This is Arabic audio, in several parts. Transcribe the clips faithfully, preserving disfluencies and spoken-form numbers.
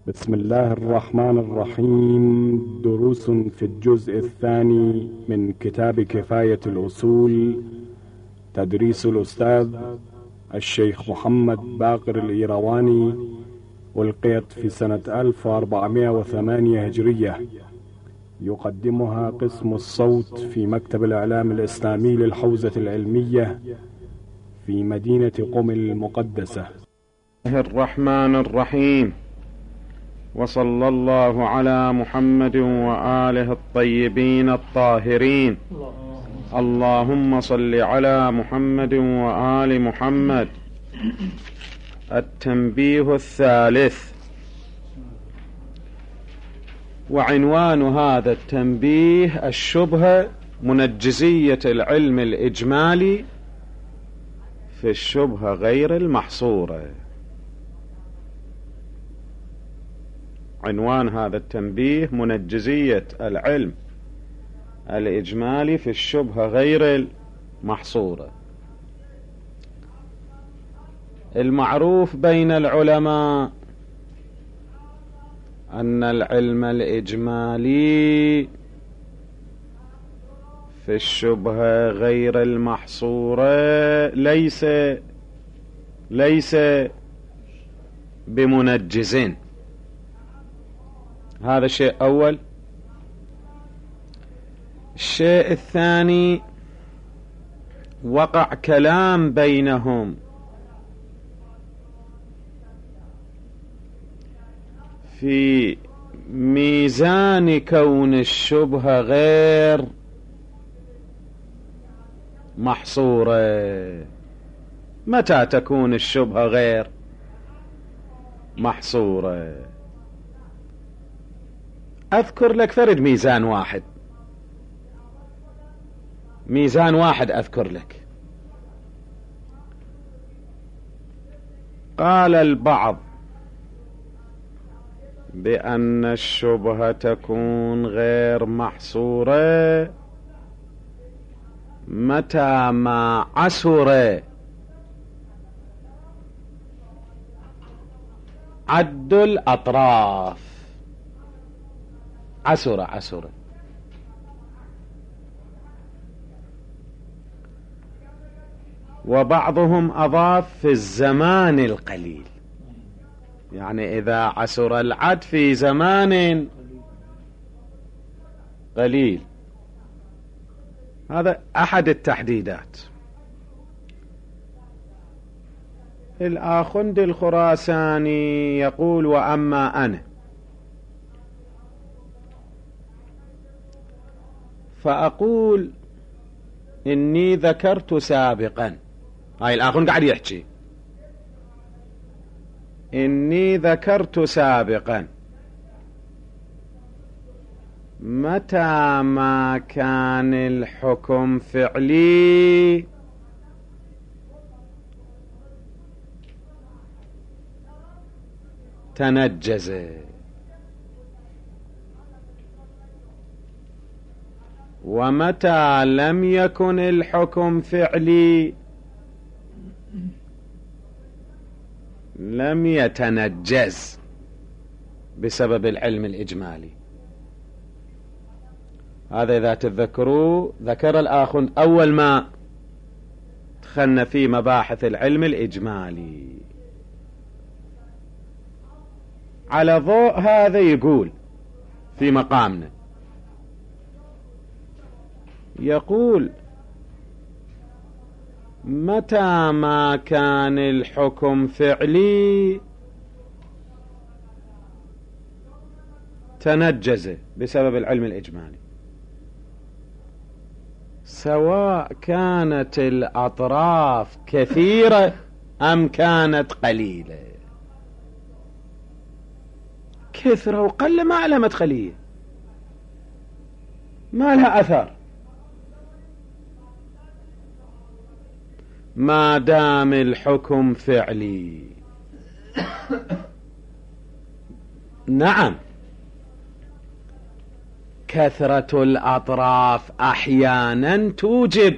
بسم الله الرحمن الرحيم. دروس في الجزء الثاني من كتاب كفاية الأصول، تدريس الأستاذ الشيخ محمد باقر الإيرواني، ألقيت في سنة ألف وأربعمائة وثمانية هجرية. يقدمها قسم الصوت في مكتب الإعلام الإسلامي للحوزة العلمية في مدينة قم المقدسة. الله الرحمن الرحيم، وصلى الله على محمد وآله الطيبين الطاهرين. اللهم صل على محمد وآل محمد. التنبيه الثالث، وعنوان هذا التنبيه الشبهة منجزية العلم الإجمالي في الشبهة غير المحصورة. عنوان هذا التنبيه منجزية العلم الإجمالي في الشبهة غير المحصورة. المعروف بين العلماء أن العلم الإجمالي في الشبهة غير المحصورة ليس ليس بمنجز. هذا شيء أول. الشيء الثاني، وقع كلام بينهم في ميزان كون الشبهة غير محصورة. متى تكون الشبهة غير محصورة؟ أذكر لك فرد ميزان واحد ميزان واحد أذكر لك. قال البعض بأن الشبهة تكون غير محصورة متى ما عسر عد الأطراف. عسر عسر وبعضهم أضاف في الزمان القليل، يعني إذا عسر العد في زمان قليل. هذا أحد التحديدات. الآخندي الخراساني يقول: وأما أنا فأقول إني ذكرت سابقا. هاي الآخر قاعد يحكي: إني ذكرت سابقا متى ما كان الحكم فعلي تنجز، ومتى لم يكن الحكم فعلي لم يتنجز بسبب العلم الإجمالي. هذا إذا تذكروا ذكر الآخر أول ما دخلنا في مباحث العلم الإجمالي. على ضوء هذا يقول في مقامنا، يقول: متى ما كان الحكم فعلي تنجز بسبب العلم الإجمالي، سواء كانت الأطراف كثيرة أم كانت قليلة. كثرة وقل ما علمت خلية، ما لها أثر ما دام الحكم فعلي. نعم، كثرة الأطراف أحيانا توجب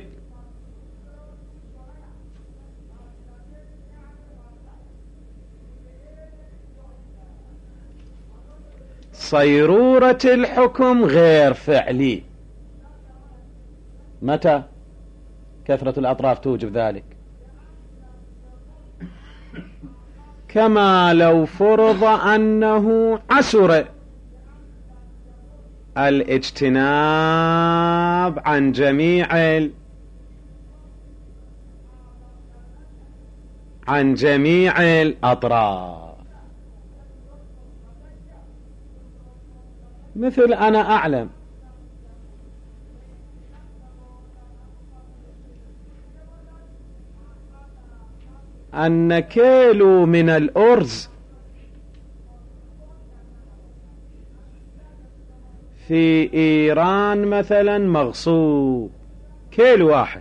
صيرورة الحكم غير فعلي. متى كثرة الأطراف توجب ذلك؟ كما لو فرض أنه عسر الاجتناب عن جميع عن جميع الأطراف. مثل أنا أعلم أن كيلو من الأرز في إيران مثلا مغصوب، كيلو واحد.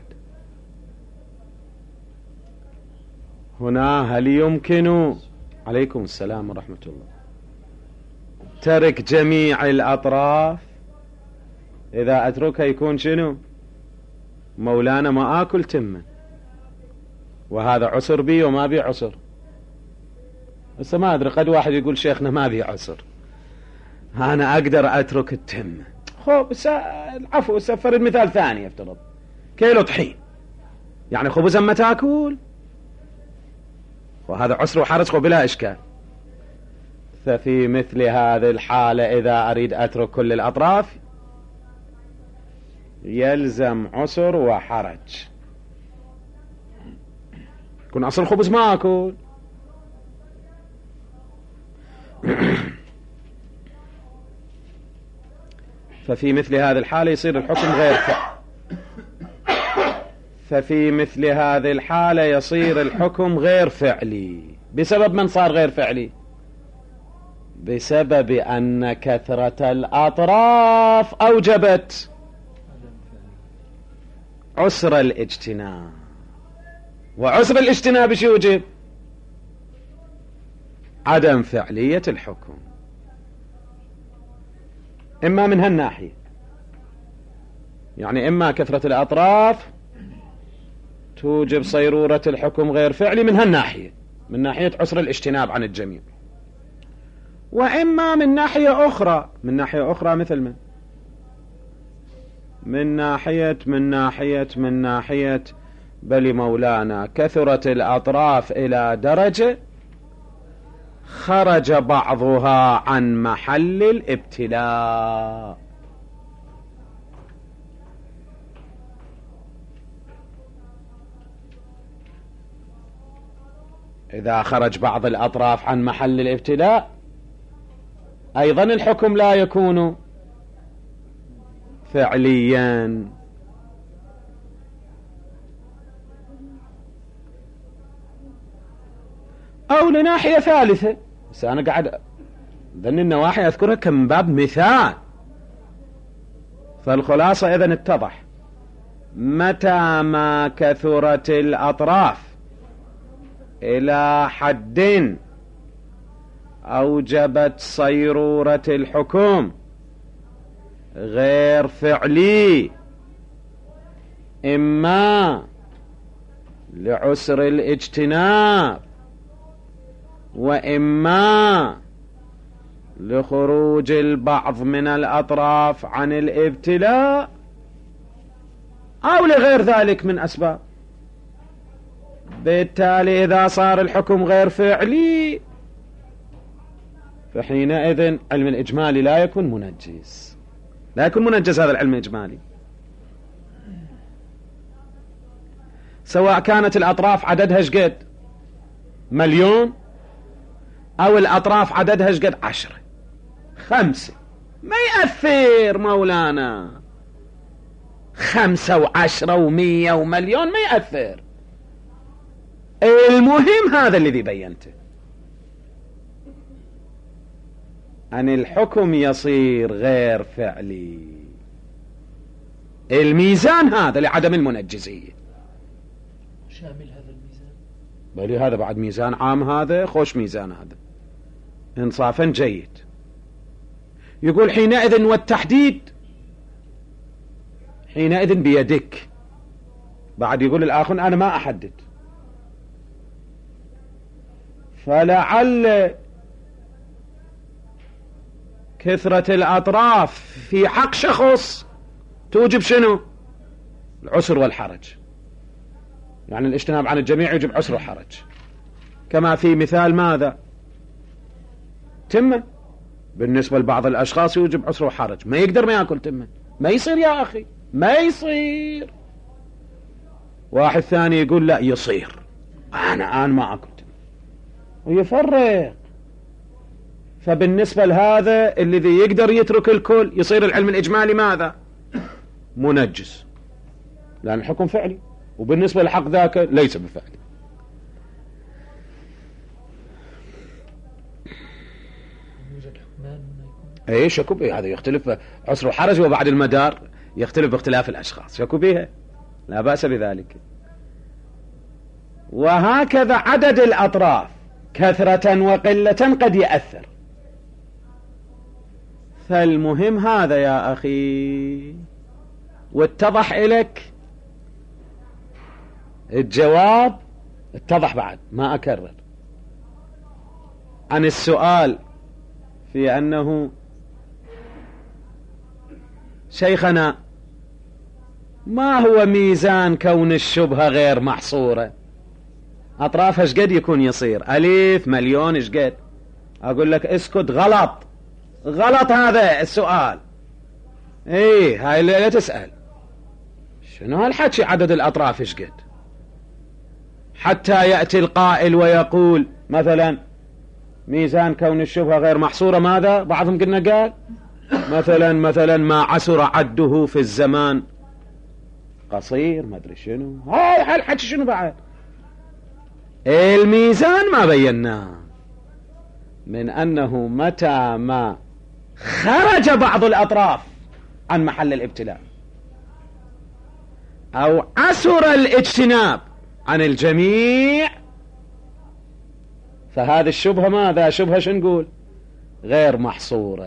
هنا هل يمكن، عليكم السلام ورحمة الله، ترك جميع الأطراف؟ إذا أتركها يكون شنو؟ مولانا ما آكل تمه، وهذا عسر بي وما بي عسر. بس ما أدري، قد واحد يقول شيخنا ما بي عسر، أنا أقدر أترك التمه. خب العفو، سفر المثال ثاني، افترض كيلو طحين، يعني خبزا ما تاكل، وهذا عسر وحرج بلا إشكال. ففي مثل هذه الحالة إذا أريد أترك كل الأطراف يلزم عسر وحرج. يكون أصل الخبز ما أكل ففي مثل هذه الحالة يصير الحكم غير فعلي. ففي مثل هذه الحالة يصير الحكم غير فعلي. بسبب من صار غير فعلي؟ بسبب أن كثرة الأطراف أوجبت عسر الاجتناب، وعسر الاجتناب ايش يوجب؟ عدم فعلية الحكم. إما من هالناحية، يعني إما كثرة الأطراف توجب صيرورة الحكم غير فعلي من هالناحية، من ناحية عسر الاجتناب عن الجميع، وإما من ناحية أخرى. من ناحية أخرى مثل من من ناحية من ناحية من ناحية بل مولانا كثرت الأطراف إلى درجة خرج بعضها عن محل الابتلاء. إذا خرج بعض الأطراف عن محل الابتلاء أيضا الحكم لا يكون فعليا. أو لناحية ثالثة، بس أنا قاعد ذن النواحي أذكرها كم باب مثال. فالخلاصة إذن اتضح متى ما كثرت الأطراف إلى حد أوجبت صيرورة الحكم غير فعلي، إما لعسر الاجتناب وإما لخروج البعض من الأطراف عن الابتلاء أو لغير ذلك من أسباب. بالتالي إذا صار الحكم غير فعلي فحينئذ علم الإجمالي لا يكون منجز، لا يكون منجز هذا العلم الإجمالي، سواء كانت الأطراف عددها شقد مليون أو الأطراف عددها شقد عشرة خمسة، ما يأثر مولانا. خمسة وعشرة ومية ومليون ما يأثر، المهم هذا الذي بينته أن الحكم يصير غير فعلي. الميزان هذا لعدم المنجزية، شامل هذا الميزان، بل هذا بعد ميزان عام، هذا خوش ميزان، هذا انصافا جيد. يقول حينئذ والتحديد حينئذ بيدك. بعد يقول الآخر أنا ما أحدد، كثرة الأطراف في حق شخص توجب شنو؟ العسر والحرج. يعني الاجتناب عن الجميع يوجب عسر وحرج، كما في مثال ماذا؟ تمة بالنسبة لبعض الأشخاص يوجب عسر وحرج، ما يقدر ما يأكل تمة، ما يصير يا أخي، ما يصير. واحد ثاني يقول لا يصير، أنا أنا ما أكل تمة، ويفرق. فبالنسبة لهذا الذي يقدر يترك الكل يصير العلم الإجمالي ماذا؟ منجس، لأن الحكم فعلي، وبالنسبة لحق ذاك ليس بفعلي. اي شكو بها، هذا يختلف عسر وحرج، وبعد المدار يختلف باختلاف الأشخاص، شكو بها لا بأس بذلك. وهكذا عدد الأطراف كثرة وقلة قد يأثر. فالمهم هذا يا أخي، واتضح إليك الجواب، اتضح بعد ما أكرر عن السؤال في أنه شيخنا ما هو ميزان كون الشبهة غير محصورة؟ أطرافها ايش قد يكون يصير؟ ألف مليون ايش قد؟ أقول لك اسكت، غلط غلط هذا السؤال. ايه هاي اللي لا تسأل شنو هالحكي عدد الأطراف ايش قد، حتى يأتي القائل ويقول مثلا ميزان كون الشبهة غير محصورة ماذا؟ بعضهم قلنا قال مثلا مثلا ما عسر عده في الزمان قصير، ما أدري شنو هاي هالحكي. شنو بعد الميزان؟ ما بيناه من أنه متى ما خرج بعض الأطراف عن محل الابتلاء أو عسر الاجتناب عن الجميع، فهذه الشبهة ماذا؟ شبهة شو نقول؟ غير محصورة.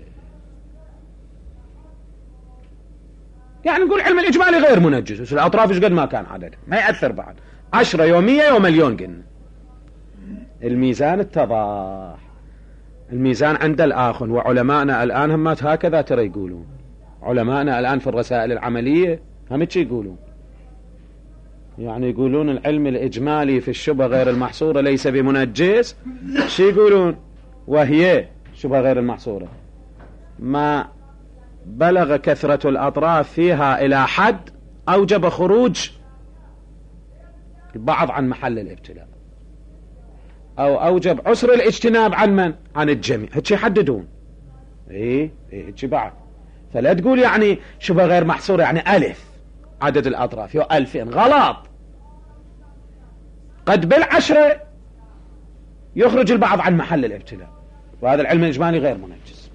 يعني نقول علم الإجمالي غير منجز، الأطراف ايش قد ما كان عددها ما يأثر بعد، عشرة يومية ومليون قلنا. الميزان اتضح، الميزان عند الآخر. وعلماءنا الآن هم هكذا ترى يقولون، علماءنا الآن في الرسائل العملية هم ايش يقولون؟ يعني يقولون العلم الإجمالي في الشبهة غير المحصورة ليس بمنجز. شو يقولون؟ وهي شبهة غير المحصورة ما بلغ كثرة الأطراف فيها إلى حد أوجب خروج البعض عن محل الابتلاء، أو أوجب عسر الاجتناب عن من؟ عن الجميع. هيك يحددون. إيه إيه هيك بعد. فلا تقول يعني شبهة غير محصورة يعني ألف عدد الأطراف يو ألفين، غلط. قد بالعشرة يخرج البعض عن محل الابتلاء، وهذا العلم الإجمالي غير منجز.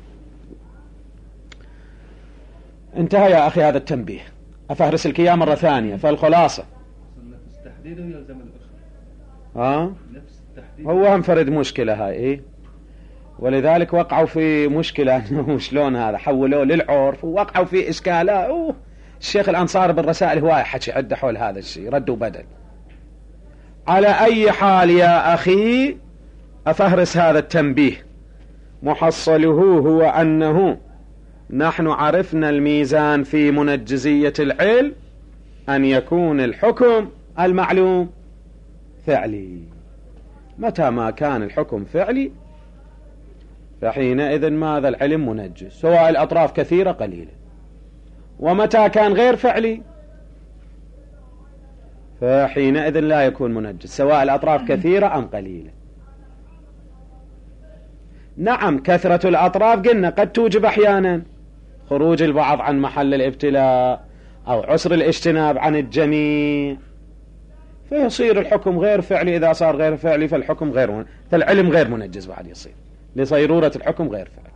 انتهى يا أخي هذا التنبيه، أفهرس لك إياه مرة ثانية. فالخلاصة نفس تحديده يلزم الأخرى. ها نفس التحديد هو هم فرد مشكلة هاي. إيه؟ ولذلك وقعوا في مشكلة أنه شلون هذا حولوه للعرف، ووقعوا في إشكالات. أوه الشيخ الأنصاري بالرسائل هواية حكي عدة حول هذا الشيء، رد وبدل. على أي حال يا أخي أفهرس هذا التنبيه، محصله هو أنه نحن عرفنا الميزان في منجزية العلم أن يكون الحكم المعلوم فعلي. متى ما كان الحكم فعلي فحينئذ ماذا؟ العلم منجز، سواء الأطراف كثيرة قليلة. ومتى كان غير فعلي فحينئذ لا يكون منجز، سواء الأطراف كثيرة أم قليلة. نعم كثرة الأطراف قلنا قد توجب أحيانا خروج البعض عن محل الابتلاء أو عسر الاجتناب عن الجميع، فيصير الحكم غير فعلي. إذا صار غير فعلي فالحكم غير من... فالعلم غير منجز بعد يصير لصيرورة الحكم غير فعلي.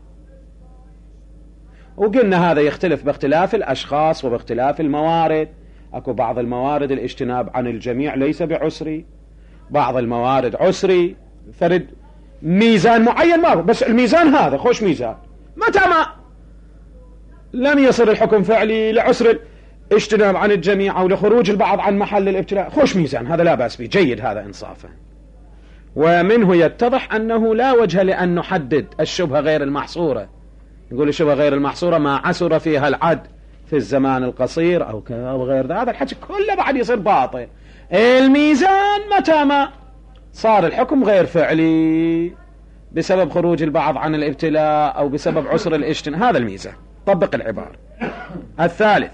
وقلنا هذا يختلف باختلاف الأشخاص وباختلاف الموارد. أكو بعض الموارد الاجتناب عن الجميع ليس بعسري، بعض الموارد عسري، فرد ميزان معين ما بس الميزان هذا خوش ميزان. متى ما لم يصل الحكم فعلي لعسر الاجتناب عن الجميع أو لخروج البعض عن محل الابتلاء خوش ميزان، هذا لا بأس به، جيد هذا إنصافا. ومنه يتضح أنه لا وجه لأن نحدد الشبهة غير المحصورة يقول الشبهة غير المحصورة ما عسر فيها العد في الزمان القصير أو كذا أو غير ذا، هذا الحكي كله بعد يصير باطل. الميزان متى ما صار الحكم غير فعلي بسبب خروج البعض عن الابتلاء أو بسبب عسر الاجتناء، هذا الميزان. طبق العبارة. الثالث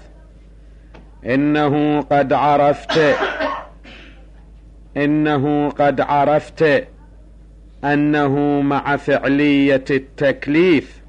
إنه قد عرفت إنه قد عرفت أنه مع فعلية التكليف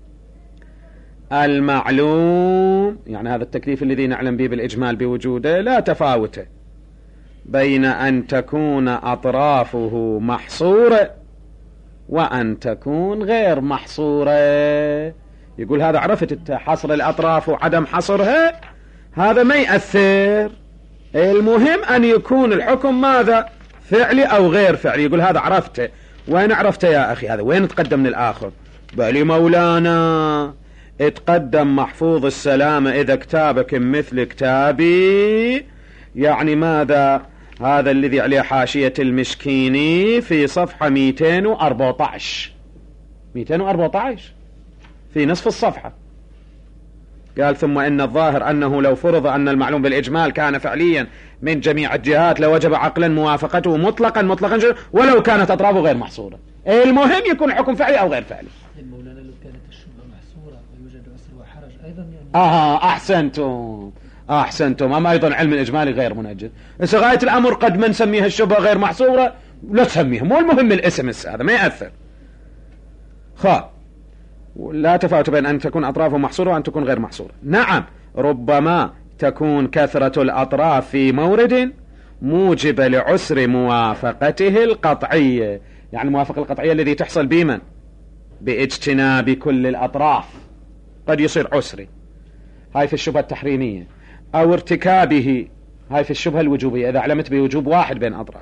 المعلوم، يعني هذا التكليف الذي نعلم به بالإجمال بوجوده، لا تفاوت بين أن تكون أطرافه محصورة وأن تكون غير محصورة. يقول هذا عرفت حصر الأطراف وعدم حصرها، هذا ما يأثر، المهم أن يكون الحكم ماذا؟ فعلي أو غير فعلي. يقول هذا عرفته. وين عرفته يا أخي؟ هذا وين تقدم من الآخر؟ بل مولانا اتقدم محفوظ السلامة إذا كتابك مثل كتابي، يعني ماذا؟ هذا الذي عليه حاشية المشكيني في صفحة مئتين وأربعة عشر مئتين وأربعة عشر في نصف الصفحة. قال ثم إن الظاهر أنه لو فرض أن المعلوم بالإجمال كان فعليا من جميع الجهات لوجب عقلا موافقته مطلقا مطلقا ولو كانت أطرافه غير محصورة. المهم يكون الحكم فعلي أو غير فعلي. مولانا لو كانت الشبهة محصورة ويوجد عسر وحرج أيضا يعني آه أحسنتم أحسنتم أما أيضا علم الإجمالي غير منجز. غاية الأمر قد ما نسميها الشبهة غير محصورة لا تسميها، مو المهم الاسم هذا ما يأثر. خا لا تفاوت بين أن تكون أطرافه محصورة وأن تكون غير محصورة. نعم ربما تكون كثرة الأطراف في مورد موجبة لعسر موافقته القطعية، يعني الموافقة القطعية الذي تحصل بمن؟ باجتناب كل الأطراف، قد يصير عسري، هاي في الشبهة التحريمية، أو ارتكابه، هاي في الشبهة الوجوبية إذا علمت بوجوب واحد بين أطراف،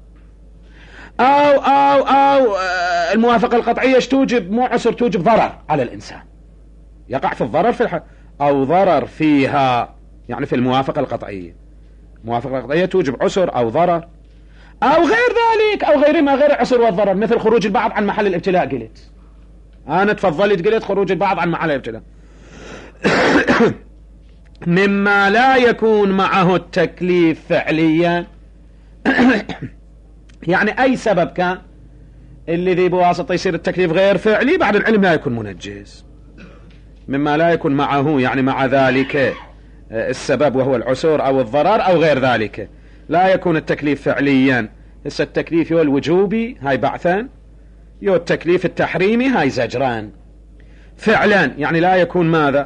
أو أو أو الموافقة القطعية توجب مو عسر، توجب ضرر على الإنسان، يقع في الضرر في الح... أو ضرر فيها، يعني في الموافقة القطعية. الموافقة القطعية توجب عسر أو ضرر أو غير ذلك أو غير ما غير عسر والضرر، مثل خروج البعض عن محل الابتلاء. قلت أنا تفضلت قلت خروج البعض عن محل الابتلاء مما لا يكون معه التكليف فعليا يعني أي سبب كان الذي بواسطة يصير التكليف غير فعلي بعد العلم لا يكون منجز، مما لا يكون معه يعني مع ذلك السبب وهو العسر أو الضرر أو غير ذلك لا يكون التكليف فعليا. هسه التكليف يو الوجوبي هاي بعثان، يو التكليف التحريمي هاي زجران. فعلا يعني لا يكون ماذا؟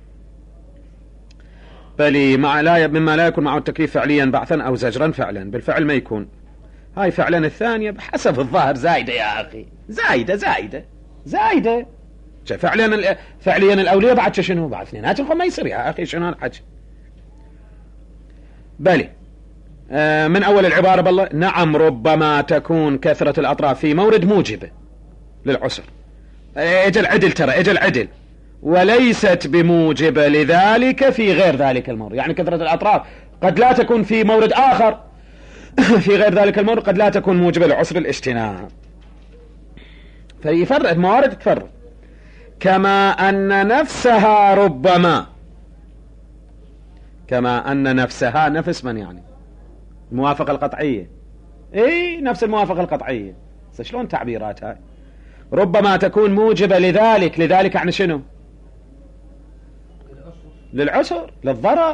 بل مع لا مما لا يكون معه التكليف فعليا بعثا أو زجرا فعلا، بالفعل ما يكون. هاي فعلا الثانية بحسب الظاهر زايدة يا أخي، زايدة زايدة زايدة فعليا فعليا الأولية بعد شنو؟ بعد اثنيناتهم ما يصير يا أخي، شنو الحكي؟ بلي آه من أول العبارة بالله نعم ربما تكون كثرة الأطراف في مورد موجبة للعسر، اجل عدل ترى اجل عدل، وليست بموجبة لذلك في غير ذلك المورد. يعني كثرة الأطراف قد لا تكون في مورد آخر في غير ذلك المورد، قد لا تكون موجبة لعسر الاجتناء. فيفرق الموارد تفرق. كما أن نفسها ربما كما أن نفسها نفس من يعني الموافقة القطعية، اي نفس الموافقة القطعية. شلون تعبيرات هاي؟ ربما تكون موجبة لذلك، لذلك يعني شنو؟ للعسر للضرر،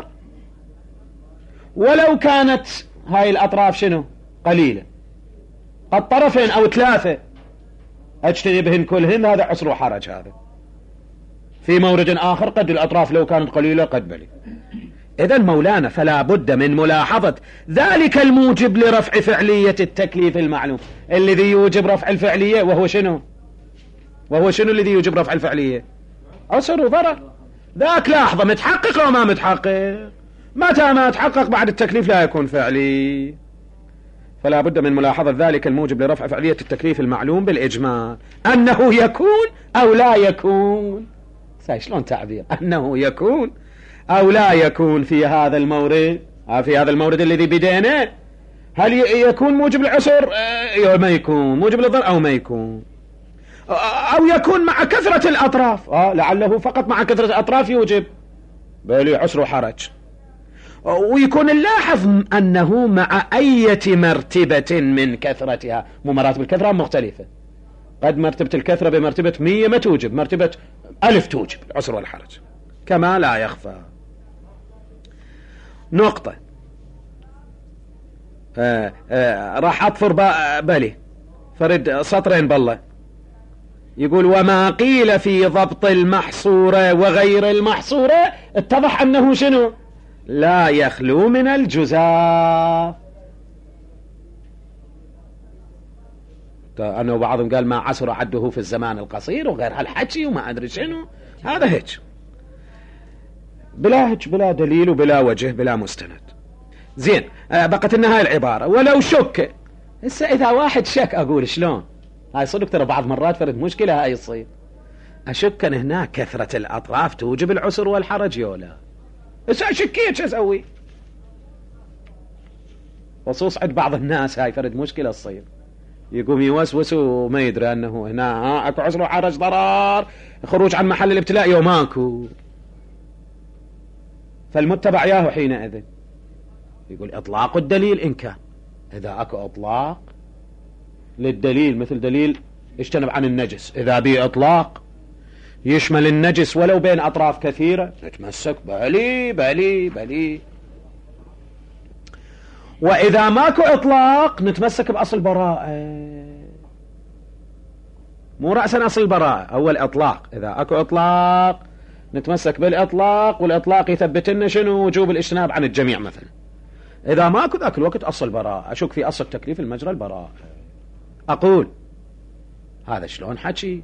ولو كانت هاي الأطراف شنو؟ قليلة، قد طرفين أو ثلاثة أجتنبهن كلهن، هذا عسر وحرج. هذا في مورد آخر قد الأطراف لو كانت قليلة قد بلي. إذن مولانا فلا بد من ملاحظة ذلك الموجب لرفع فعلية التكليف المعلوم الذي يوجب رفع الفعلية، وهو شنو؟ وهو شنو الذي يوجب رفع الفعلية؟ عسر وضرر. ذاك لاحظة متحقق أو ما متحقق؟ متى ما تحقق بعد التكليف لا يكون فعلي. فلا بد من ملاحظة ذلك الموجب لرفع فعلية التكليف المعلوم بالإجمال، أنه يكون أو لا يكون. شلون تعبير؟ أنه يكون أو لا يكون في هذا المورد، في هذا المورد الذي بدينه، هل يكون موجب للعسر أو ما يكون، موجب للضرر أو ما يكون. أو يكون مع كثرة الأطراف، آه لعله فقط مع كثرة الأطراف يوجب بل عسر وحرج. ويكون نلاحظ أنه مع أي مرتبة من كثرتها، مو مراتب الكثرة مختلفة، قد مرتبة الكثرة بمرتبة مية ما توجب، مرتبة ألف توجب العسر والحرج كما لا يخفى. نقطة آه آه راح أطفر بالي فرد سطرين بالله، يقول وما قيل في ضبط المحصورة وغير المحصورة اتضح أنه شنو؟ لا يخلو من الجزاف. أنه بعضهم قال ما عسر عده في الزمان القصير وغير هالحكي وما أدري شنو، هذا هيك بلا هيك بلا دليل وبلا وجه بلا مستند. زين آه بقت النهاية العبارة ولو شك. هسه إذا واحد شك أقول شلون؟ هاي صدق ترى بعض مرات فرد مشكلة هاي تصير. أشك أن هنا كثرة الأطراف توجب العسر والحرج يولا، بس أشكيت شو أسوي؟ خصوص عند بعض الناس هاي فرد مشكلة تصير، يقوم يوسوس وما يدري أنه هنا ها أكو عسر وحرج ضرر خروج عن محل الابتلاء يوماكو. فالمتبع ياهو حينئذ يقول إطلاق الدليل إن كان، إذا أكو إطلاق للدليل مثل دليل اجتنب عن النجس، إذا به إطلاق يشمل النجس ولو بين أطراف كثيرة نتمسك بلي بلي بلي. وإذا ماكو إطلاق نتمسك بأصل براءة، مو رأسا أصل البراءة، أول إطلاق. إذا أكو إطلاق نتمسك بالإطلاق، والإطلاق يثبت لنا شنو؟ وجوب الاجتناب عن الجميع مثلا. إذا ماكو ذاك الوقت أصل براءة، أشك في أصل تكليف المجرى البراءة. أقول هذا شلون حكي؟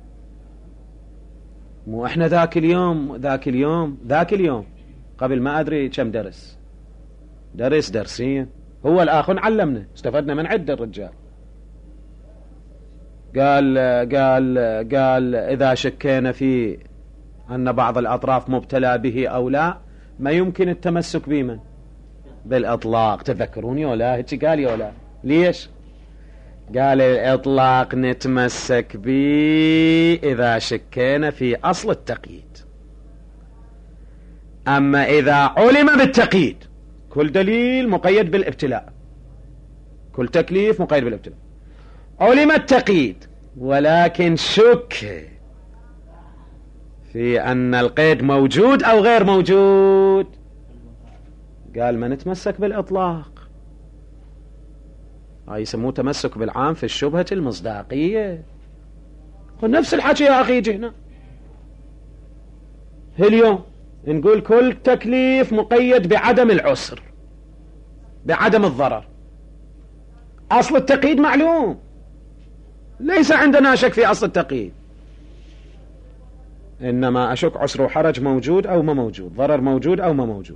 مو إحنا ذاك اليوم ذاك اليوم ذاك اليوم قبل ما أدري كم درس درس درسين هو الآخر علمنا، استفدنا من عدة الرجال. قال قال قال إذا شكينا في أن بعض الأطراف مبتلى به أو لا ما يمكن التمسك بمن؟ بالإطلاق. تذكروني ولا هيك قال يا ولا؟ ليش؟ قال الإطلاق نتمسك به إذا شكينا في أصل التقييد، أما إذا علم بالتقييد كل دليل مقيد بالابتلاء، كل تكليف مقيد بالابتلاء، علم التقييد ولكن شك في أن القيد موجود أو غير موجود، قال ما نتمسك بالإطلاق. هاي يسموه تمسك بالعام في الشبهة المصداقية. نفس الحكي يا أخي جهنا اليوم نقول كل تكليف مقيد بعدم العسر بعدم الضرر، أصل التقييد معلوم، ليس عندنا شك في أصل التقييد، إنما أشك عسر وحرج موجود أو ما موجود، ضرر موجود أو ما موجود.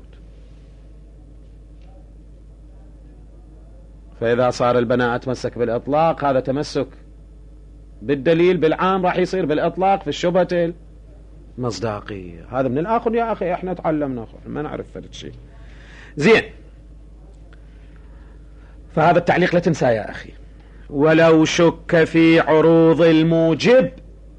فإذا صار البناء أتمسك بالإطلاق، هذا تمسك بالدليل بالعام راح يصير بالإطلاق في الشبهة المصداقية. هذا من الآخر يا أخي، إحنا تعلمنا ما نعرف فرد شيء. زين، فهذا التعليق لا تنسى يا أخي. ولو شك في عروض الموجب،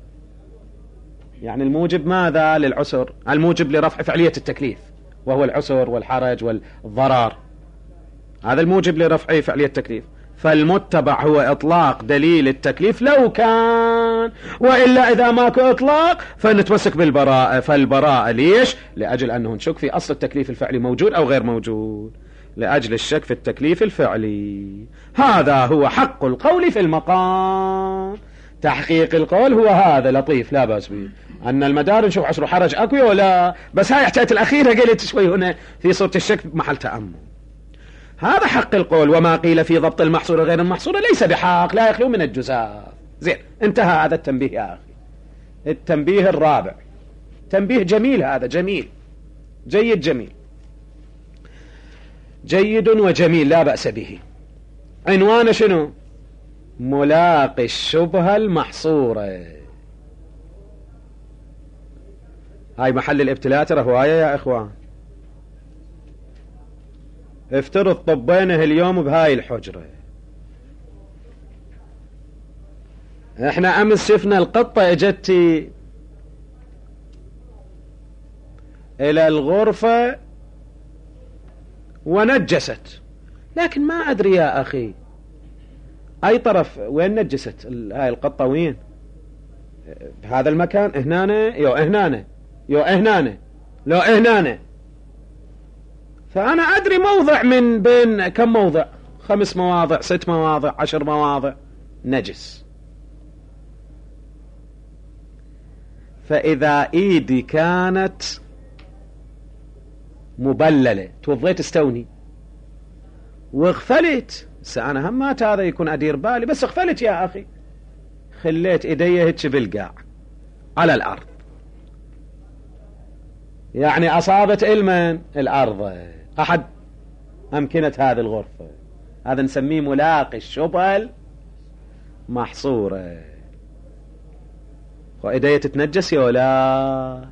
يعني الموجب ماذا للعسر؟ الموجب لرفع فعلية التكليف وهو العسر والحرج والضرر، هذا الموجب لرفع فعلية التكليف. فالمتبع هو إطلاق دليل التكليف لو كان، وإلا إذا ماكو إطلاق فنتمسك بالبراءة. فالبراءة ليش؟ لأجل أنه نشك في أصل التكليف الفعلي موجود أو غير موجود، لأجل الشك في التكليف الفعلي. هذا هو حق القول في المقام. تحقيق القول هو هذا لطيف لا بأس به، أن المدار نشوف عسر حرج أكو ولا، بس هاي حكاية الأخيرة قلت شوي هنا في صورة الشك محل تأمل. هذا حق القول. وما قيل في ضبط المحصور غير المحصور ليس بحق، لا يخلو من الجزاف. زين، انتهى هذا التنبيه يا أخي. التنبيه الرابع تنبيه جميل، هذا جميل جيد جميل جيد وجميل لا بأس به. عنوانه شنو؟ ملاقي الشبهة المحصورة. هاي محل الابتلاء ترى هواية يا إخوان. افترض طبينه اليوم بهاي الحجرة، احنا امس شفنا القطة اجت الى الغرفة ونجست، لكن ما ادري يا اخي اي طرف وين نجست هاي القطة، وين بهذا المكان، هنا يو هنا يو هنا لو هنا. فانا ادري موضع من بين كم موضع، خمس مواضع ست مواضع عشر مواضع نجس. فاذا ايدي كانت مبللة توضيت استوني واغفلت، انا همات هذا يكون ادير بالي، بس اغفلت يا اخي، خليت ايدي هيك بالقاع على الارض، يعني اصابت المن الارض احد امكنة هذه الغرفة، هذا نسميه ملاقي الشبهة المحصورة. وايدي تتنجس يا ولا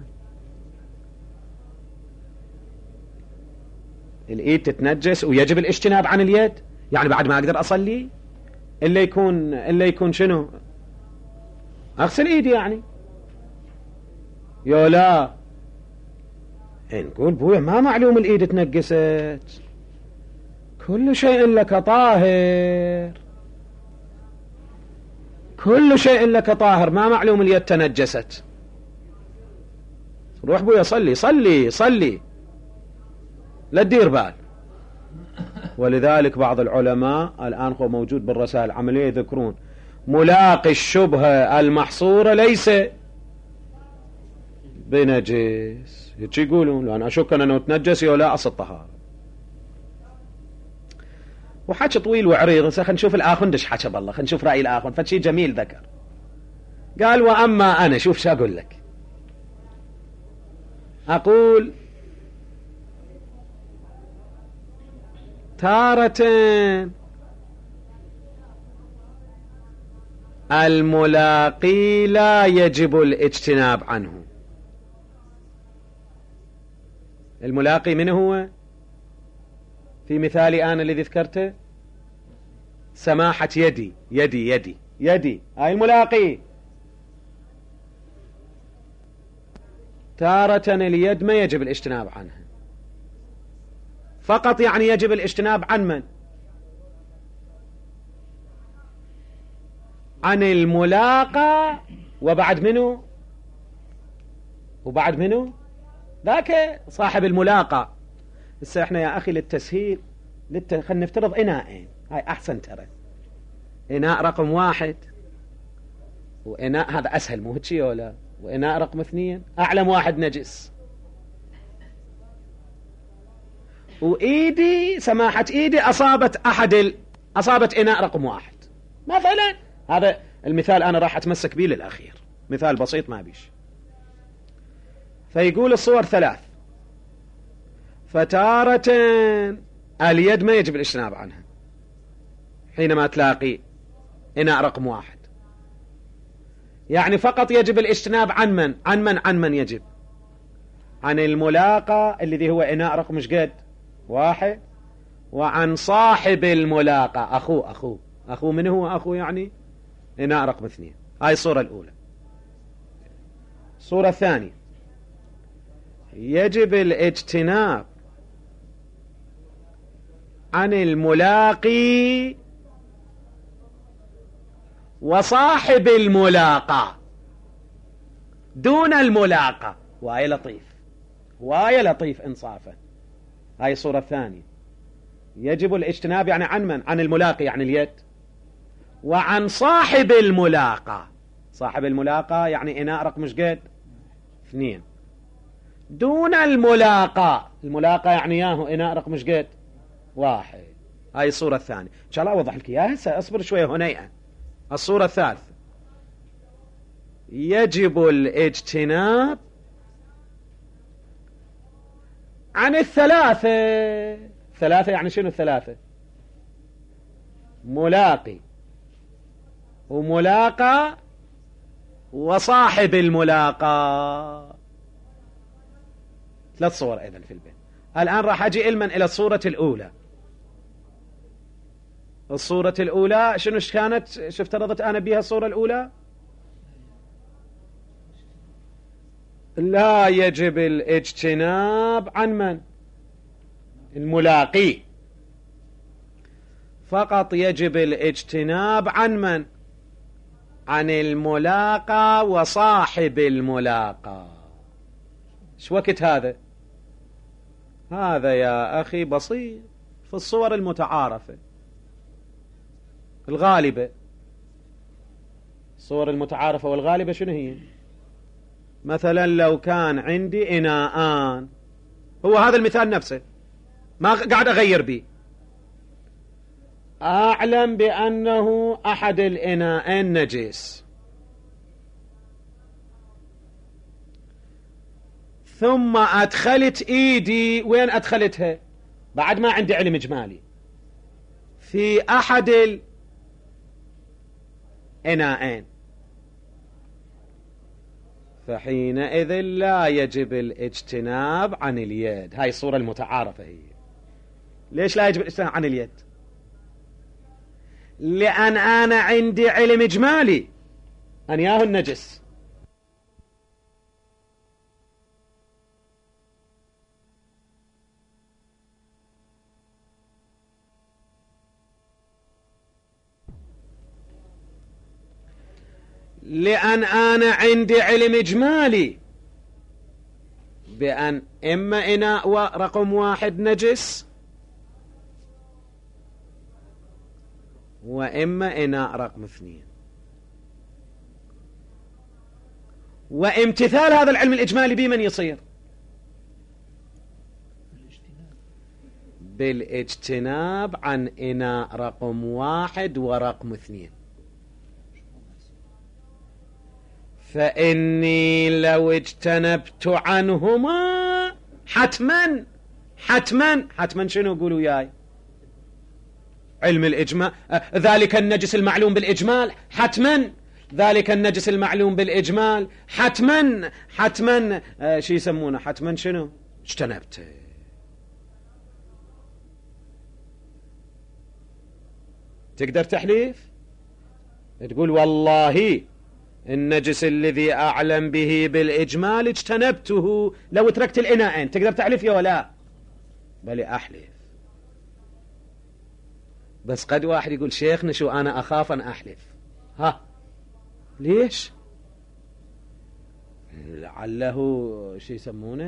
الايد تتنجس ويجب الاجتناب عن اليد، يعني بعد ما اقدر اصلي الا يكون الا يكون شنو اغسل ايدي يعني يا لا. نقول بويا ما معلوم الايد تنجست، كل شيء لك طاهر، كل شيء لك طاهر، ما معلوم اليد تنجست. روح بويا صلي صلي صلي لا تدير بال. ولذلك بعض العلماء الآن هو موجود بالرسائل العملية يذكرون ملاقي الشبهة المحصورة ليس بنجس، هيك يقولون، لأن أشك أنه تنجس ولا أصل طهارة. وحكي طويل وعريض. خلينا نشوف الآخندش حكى بالله، خلينا نشوف رأي الآخن، فشي جميل ذكر. قال وأما أنا شوف شو أقول لك، أقول تارة الملاقي لا يجب الاجتناب عنه. الملاقي من هو في مثالي أنا الذي ذكرته؟ سماحة يدي يدي يدي يدي هاي الملاقي. تارة اليد ما يجب الاجتناب عنها فقط، يعني يجب الاجتناب عن من؟ عن الملاقى، وبعد منه وبعد منه ذاك صاحب الملاقى. هسه احنا يا اخي للتسهيل للت... خلينا نفترض اناءين، هاي احسن ترى، اناء رقم واحد واناء هذا اسهل مو هيك ولا، واناء رقم اثنين اعلم واحد نجس، وايدي سماحة ايدي اصابت احد ال... اصابت اناء رقم واحد مثلا. هذا المثال انا راح اتمسك به للاخير، مثال بسيط ما بيش. فيقول الصور ثلاث، فتارة اليد ما يجب الاجتناب عنها حينما تلاقي اناء رقم واحد، يعني فقط يجب الاجتناب عن من عن من عن من يجب؟ عن الملاقى الذي هو اناء رقم شقد واحد، وعن صاحب الملاقى اخوه اخوه اخوه من هو اخوه؟ يعني اناء رقم اثنين. هاي الصورة الاولى. الصورة الثانية يجب الاجتناب عن الملاقي وصاحب الملاقى دون الملاقى. واي لطيف واي لطيف انصافا. هاي الصورة الثانية، يجب الاجتناب يعني عن من؟ عن الملاقي يعني اليد، وعن صاحب الملاقى. صاحب الملاقى يعني اناء رقم شقد اثنين، دون الملاقى. الملاقى يعني ياهو اناء رقم شقد واحد. هاي الصورة الثانية، ان شاء الله اوضح لك اياها هسه، اصبر شوية هنيئا. الصورة الثالثة يجب الاجتناب عن الثلاثة. ثلاثة يعني شنو الثلاثة؟ ملاقي وملاقى وصاحب الملاقى. ثلاث صور ايضا في البيت. الان راح اجي علما الى الصورة الاولى. الصورة الأولى شنو كانت؟ شو افترضت أنا بها الصورة الأولى؟ لا يجب الاجتناب عن من؟ الملاقي. فقط يجب الاجتناب عن من؟ عن الملاقى وصاحب الملاقى. شو وقت هذا؟ هذا يا أخي بسيط في الصور المتعارفة الغالبة. الصور المتعارفة والغالبة شنو هي؟ مثلا لو كان عندي إناءان، هو هذا المثال نفسه ما قاعد أغير به، أعلم بأنه أحد الإناءين نجس، ثم أدخلت إيدي، وين أدخلتها؟ بعد ما عندي علم إجمالي، في أحد الإناءين، فحينئذ لا يجب الاجتناب عن اليد. هاي الصورة المتعارفة هي. ليش لا يجب الاجتناب عن اليد؟ لأن أنا عندي علم إجمالي أن ياهو النجس. لأن أنا عندي علم إجمالي بأن إما إناء رقم واحد نجس وإما إناء رقم اثنين، وامتثال هذا العلم الإجمالي بمن يصير؟ بالاجتناب عن إناء رقم واحد ورقم اثنين. فإني لو اجتنبت عنهما حتما حتما حتما شنو قولوا ياي؟ علم الإجمال، ذلك النجس المعلوم بالإجمال، حتما ذلك النجس المعلوم بالإجمال، حتما حتما آه شي يسمونه حتما شنو؟ اجتنبته. تقدر تحليف تقول والله النجس الذي أعلم به بالإجمال اجتنبته لو تركت الإناءين، تقدر تحلف يا ولا؟ بل أحلف. بس قد واحد يقول شيخنا شو أنا أخاف أن أحلف. ها ليش؟ لعله شو يسمونه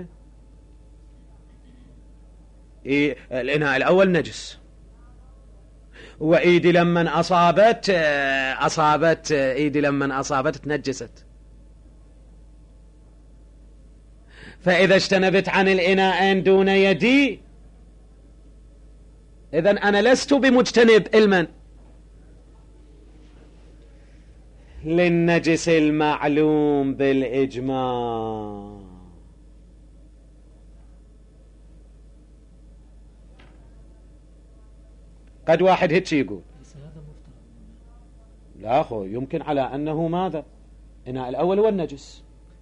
إيه الإناء الأول نجس، وإيدي لما أصابت أصابت إيدي لما أصابت تنجست، فإذا اجتنبت عن الإناءين دون يدي إذن أنا لست بمجتنب المن للنجس المعلوم بالإجماع. قد واحد هيك يقول لا أخو يمكن على أنه ماذا؟ إناء الأول هو النجس،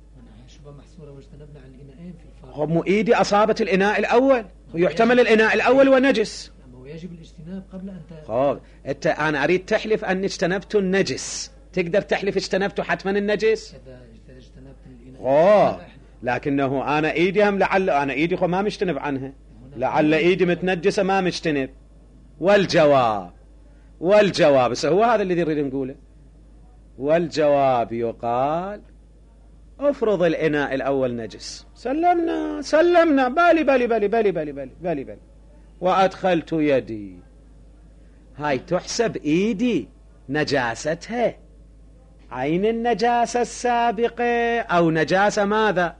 هم إيدي أصابت الإناء الأول ويحتمل الإناء الأول ونجس، ويجب الاجتناب قبل أن خب أنت أنا أريد تحلف أن اجتنبت النجس، تقدر تحلف اجتنبت حتما النجس؟ إذا اجتنبت الإناء خب لكنه أنا إيدي هم لعل أنا إيدي خو ما مجتنب عنها، لعل إيدي متنجسة ما مجتنب. والجواب والجواب بس هو هذا الذي نريد نقوله. والجواب يقال افرض الإناء الأول نجس، سلمنا سلمنا بالي بالي بالي بالي بالي بالي بالي بالي وأدخلت يدي، هاي تحسب إيدي نجاستها عين النجاسة السابقة أو نجاسة ماذا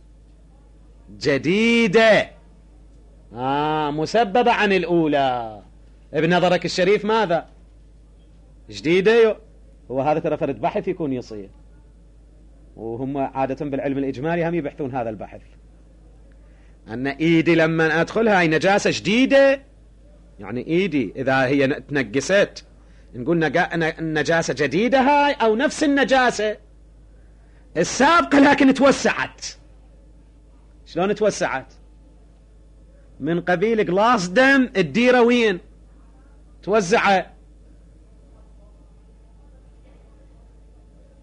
جديدة آه مسببة عن الأولى بنظرك الشريف ماذا جديدة؟ هو هذا ترى فرد بحث يكون يصير، وهم عادة بالعلم الإجمالي هم يبحثون هذا البحث، أن إيدي لما أدخل هاي نجاسة جديدة، يعني إيدي إذا هي تنقست نقول النجاسة جديدة هاي أو نفس النجاسة السابقة لكن توسعت. شلون توسعت؟ من قبيل قلاص دم الديرة وين توزعه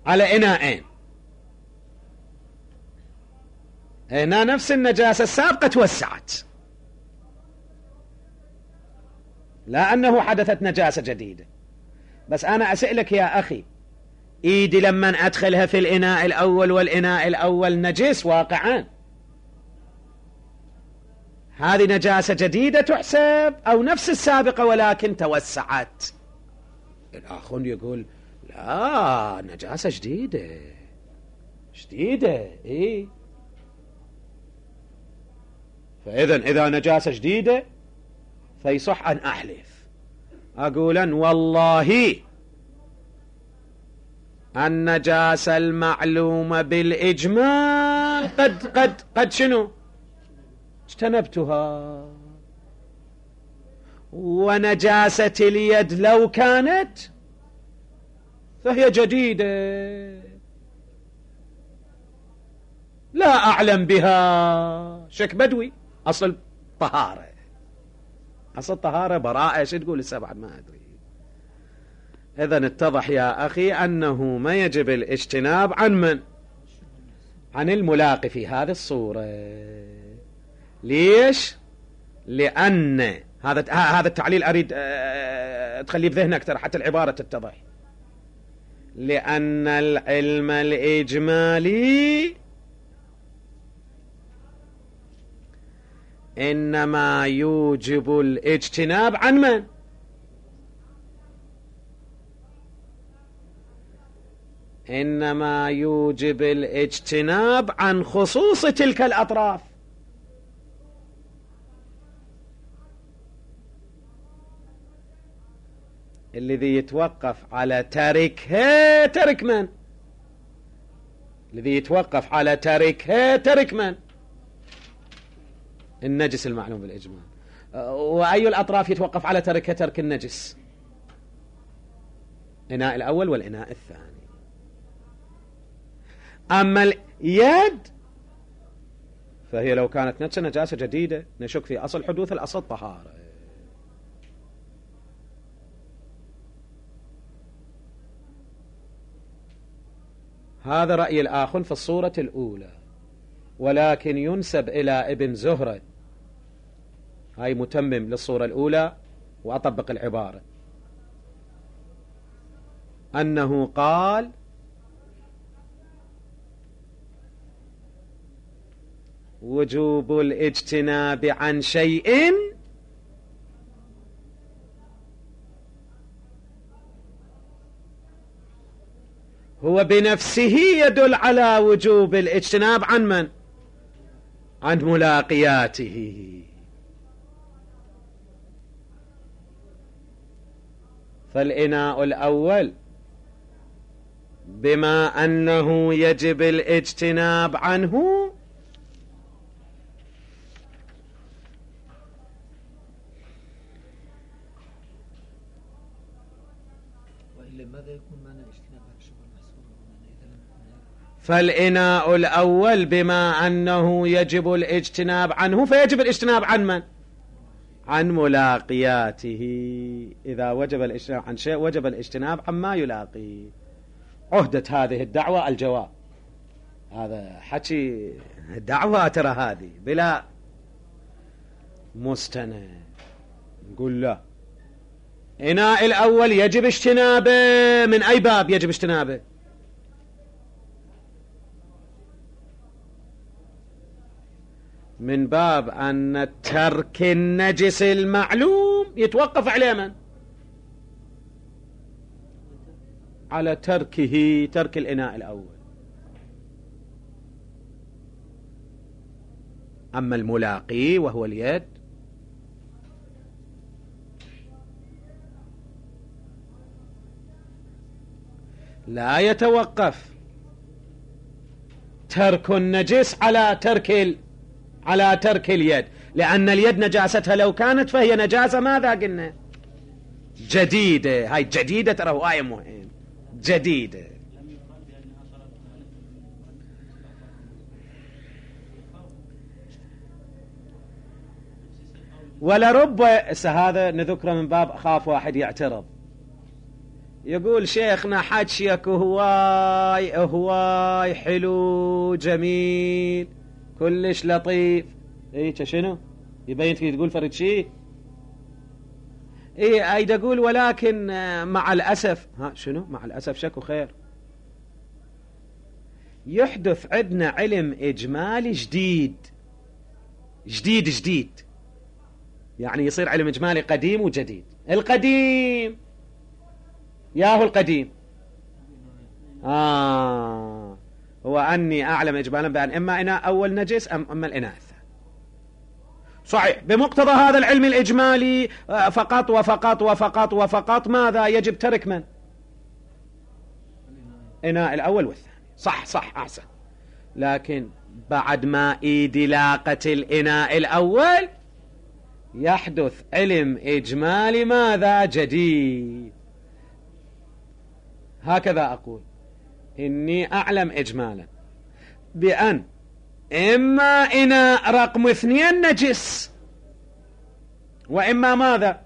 على إناءين، هنا نفس النجاسة السابقة توسعت، لا أنه حدثت نجاسة جديدة. بس أنا أسألك يا أخي، إيدي لما أدخلها في الإناء الأول والإناء الأول نجس واقعا، هذه نجاسة جديدة تحسب أو نفس السابقة ولكن توسعت؟ الآخر يقول لا، نجاسة جديدة جديدة. إيه؟ فإذا إذا نجاسة جديدة فيصح أن أحلف أقولا والله النجاسة المعلومة بالإجماع قد قد قد شنو اجتنبتها، ونجاسة اليد لو كانت فهي جديدة لا أعلم بها. شك بدوي، أصل طهارة، أصل طهارة براءة، شو تقول لسه بعد ما أدري. إذن اتضح يا أخي أنه ما يجب الاجتناب عن من؟ عن الملاقي في هذه الصورة. ليش؟ لأن هذا هذا التعليل أريد تخليه بذهنك أكثر حتى العبارة تتضح. لأن العلم الإجمالي إنما يوجب الاجتناب عن من؟ إنما يوجب الاجتناب عن خصوص تلك الأطراف. الذي يتوقف على تركها ترك من؟ الذي يتوقف على تركها ترك من؟ النجس المعلوم بالإجماع. وأي الأطراف يتوقف على تركها ترك النجس؟ الإناء الأول والإناء الثاني. أما اليد فهي لو كانت نفس نجاسة جديدة نشك في أصل حدوث الأصل طهارة. هذا رأي الآخر في الصورة الأولى، ولكن ينسب إلى ابن زهرة، هاي متمم للصورة الأولى وأطبق العبارة، أنه قال وجوب الاجتناب عن شيء هو بنفسه يدل على وجوب الاجتناب عن من؟ عن ملاقياته. فالإناء الأول بما أنه يجب الاجتناب عنه فالإناء الأول بما أنه يجب الاجتناب عنه فيجب الاجتناب عن من؟ عن ملاقياته. إذا وجب الاجتناب عن شيء وجب الاجتناب عما يلاقي. عهدة هذه الدعوة الجواب. هذا حكي دعوة ترى هذه بلا مستند. نقول لا، إناء الأول يجب اجتنابه. من أي باب يجب اجتنابه؟ من باب أن ترك النجس المعلوم يتوقف عليه من؟ على تركه، ترك الإناء الأول. أما الملاقي وهو اليد لا يتوقف ترك النجس على ترك ال... على ترك اليد، لأن اليد نجاستها لو كانت فهي نجاسة ماذا قلنا؟ جديدة. هاي جديدة ترى هو آية مهم، جديدة. ولرب هذا نذكره من باب خاف واحد يعترض يقول شيخنا حجيك هواي هواي حلو جميل كلش لطيف. ايه شنو يبين فيه تقول فرد شيء؟ ايه ايد اقول ولكن مع الاسف. ها شنو مع الاسف؟ شكو خير. يحدث عندنا علم اجمالي جديد جديد جديد، يعني يصير علم اجمالي قديم وجديد. القديم ياهو القديم آه هو أني أعلم إجمالا بأن إما إناء أول نجس أم أما الإناء الثاني. صحيح، بمقتضى هذا العلم الإجمالي فقط وفقط وفقط وفقط ماذا يجب ترك من؟ إناء الأول والثاني. صح صح أحسن. لكن بعد ما إدلاقة الإناء الأول يحدث علم إجمالي ماذا جديد. هكذا أقول إني أعلم إجمالا بأن إما إناء رقم اثنين نجس وإما ماذا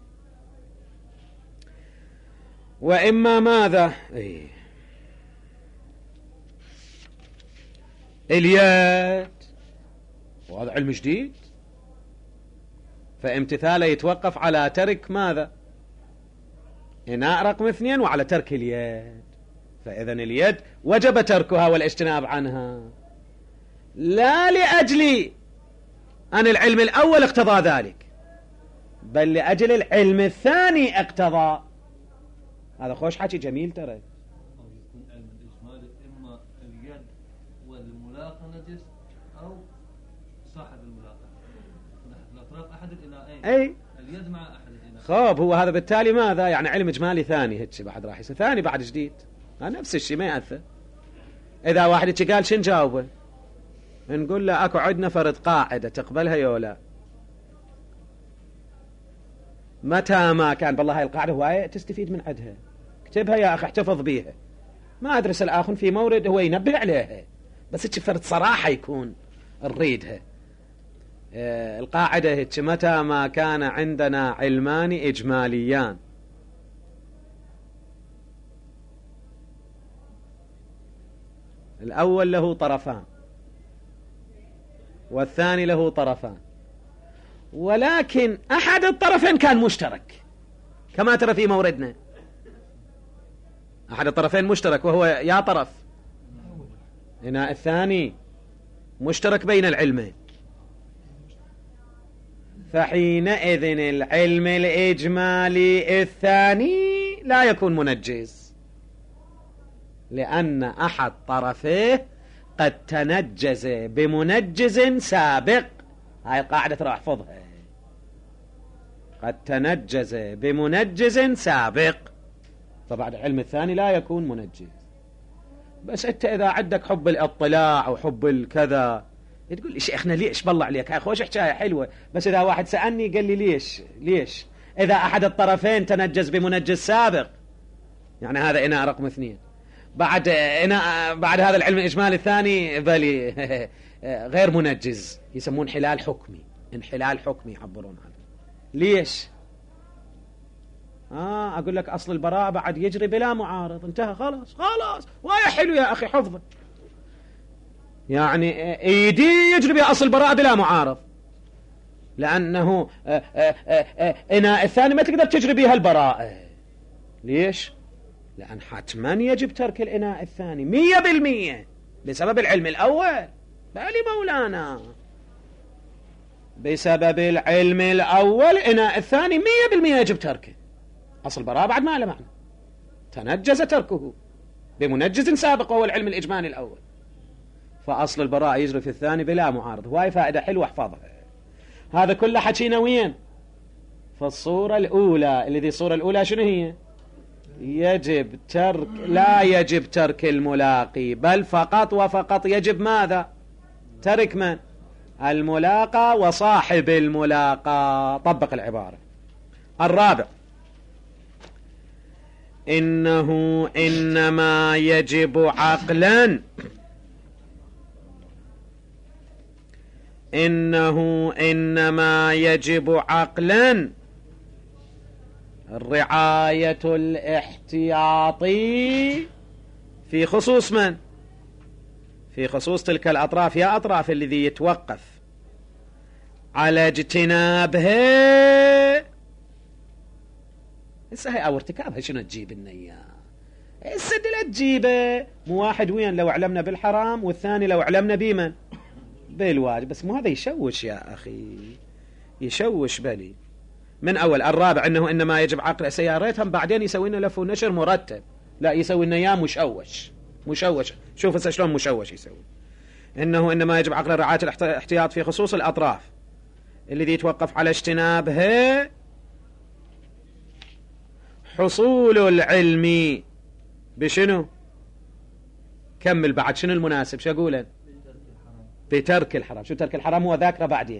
وإما ماذا إيه؟ اليد. وهذا علم جديد، فامتثاله يتوقف على ترك ماذا؟ إناء رقم اثنين وعلى ترك اليد. فإذا اليد وجب تركها والاجتناب عنها، لا لأجل أن العلم الأول اقتضى ذلك، بل لأجل العلم الثاني اقتضى. هذا خوش حكي جميل ترى. أو يكون علم الإجمال إما اليد والملاقة نجس أو صاحب الملاقة، الأطراف أحد الإناءين. أي اليد مع أحد الإناءين. خاب هو هذا بالتالي ماذا؟ يعني علم إجمالي ثاني هيك بعد راح يصير ثاني بعد جديد. نفس الشيء ما يأثر. إذا واحد قال شن جاوبه؟ نقول له أكو عندنا فرض قاعدة تقبلها يولا. متى ما كان بالله هاي القاعدة هواية تستفيد من عدها، اكتبها يا أخي احتفظ بيها. ما أدرس الآخر في مورد هو ينبه عليها، بس هيك فرض صراحة يكون نريدها. اه القاعدة هيك متى ما كان عندنا علمان إجماليان الأول له طرفان والثاني له طرفان، ولكن أحد الطرفين كان مشترك كما ترى في موردنا. أحد الطرفين مشترك وهو يا طرف هنا الثاني مشترك بين العلمين، فحينئذ العلم الإجمالي الثاني لا يكون منجز، لأن أحد طرفيه قد تنجز بمنجز سابق. هاي القاعدة ترى احفظها، قد تنجز بمنجز سابق، فبعد العلم الثاني لا يكون منجز. بس أنت إذا عندك حب الاطلاع وحب الكذا تقول لي شيخنا ليش بالله عليك هاي خوش حكاية حلوة، بس إذا واحد سألني قال لي ليش ليش إذا أحد الطرفين تنجز بمنجز سابق، يعني هذا إناء رقم اثنين، بعد إناء بعد هذا العلم الإجمالي الثاني بالي غير منجز، يسمون انحلال حكمي. انحلال حكمي يعبرون عنه. ليش؟ آه أقول لك أصل البراءة بعد يجري بلا معارض، انتهى خلاص خلاص. ويا حلو يا أخي حفظه، يعني إيدي يجري بها أصل البراءة بلا معارض، لأنه إناء الثاني ما تقدر تجري بها البراءة. ليش؟ لأن حتما يجب ترك الإناء الثاني مية بالمية بسبب العلم الأول. بالي مولانا بسبب العلم الأول إناء الثاني مية بالمية يجب تركه. أصل براءة بعد ما له معنى، تنجز تركه بمنجز سابق وهو العلم الإجمالي الأول، فأصل البراءة يجري في الثاني بلا معارض. هواي فائدة حلوة احفظها. هذا كله حكينا وين؟ في الصورة الأولى. اللي ذي الصورة الأولى شنو هي؟ يجب ترك لا يجب ترك الملاقي، بل فقط وفقط يجب ماذا؟ ترك من؟ الملاقى وصاحب الملاقى. طبق العبارة. الرابع، إنه إنما يجب عقلا إنه إنما يجب عقلا الرعاية الاحتياطي في خصوص من؟ في خصوص تلك الأطراف. يا أطراف الذي يتوقف على اجتنابها هسه هي أو ارتكابها شنو تجيب لنا إياه؟ هسه لا تجيبه مو واحد وين لو علمنا بالحرام والثاني لو علمنا بمن؟ بالواجب. بس مو هذا يشوش يا أخي، يشوش بالي. من أول الرابع أنه إنما يجب عقل سيارتهم، بعدين يسوي لنا لف ونشر مرتب، لا يسوي لنا يا مشوش مشوش. شوف هسه شلون مشوش يسوي. إنه إنما يجب عقل رعاية الاحتياط في خصوص الأطراف الذي يتوقف على اجتنابها حصول العلم بشنو؟ كمل بعد شنو المناسب؟ شو أقوله؟ بترك الحرام. شو ترك الحرام؟ هو ذاكره بعدين.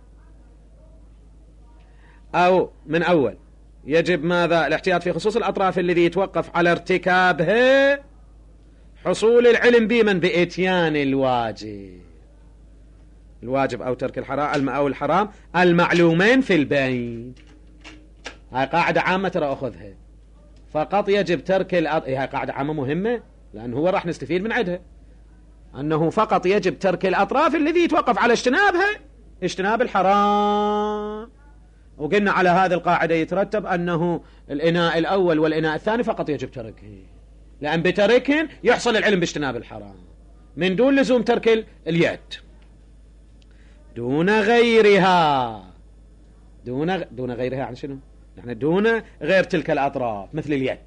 أو من أول يجب ماذا؟ الاحتياط في خصوص الأطراف الذي يتوقف على ارتكابها حصول العلم بمن؟ بإتيان الواجب. الواجب أو ترك الحرام أو الحرام المعلومين في البين. هاي قاعدة عامة ترى أخذها. فقط يجب ترك الأط... هاي قاعدة عامة مهمة لأن هو راح نستفيد من عدها، أنه فقط يجب ترك الأطراف الذي يتوقف على اجتنابها اجتناب الحرام. وقلنا على هذه القاعدة يترتب أنه الإناء الأول والإناء الثاني فقط يجب تركه، لأن بتركهن يحصل العلم باجتناب الحرام من دون لزوم ترك اليد دون غيرها. دون دون غيرها يعني شنو؟ يعني دون غير تلك الأطراف مثل اليد.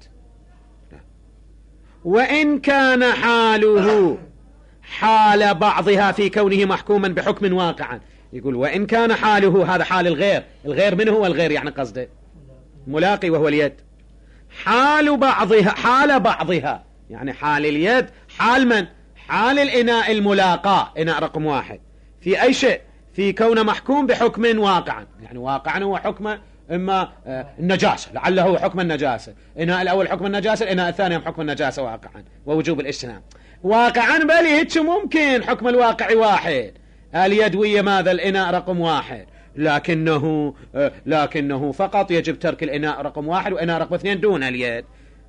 وإن كان حاله حال بعضها في كونه محكوما بحكم واقعا. يقول وإن كان حاله، هذا حال الغير. الغير من هو الغير؟ يعني قصده ملاقي وهو اليد. حال بعضها، حال بعضها يعني حال اليد، حال من؟ حال الإناء الملاقاة، إناء رقم واحد، في أي شيء في كونه محكوم بحكم واقعا. يعني واقعا هو حكم إما النجاسة، لعله هو حكم النجاسة. إناء الأول حكم النجاسة، الإناء الثاني حكم النجاسة واقعا ووجوب الاجتناب. واقعا بالي هيك ممكن حكم الواقع واحد، اليدوية ماذا؟ الإناء رقم واحد، لكنه لكنه فقط يجب ترك الإناء رقم واحد وإناء رقم اثنين دون اليد.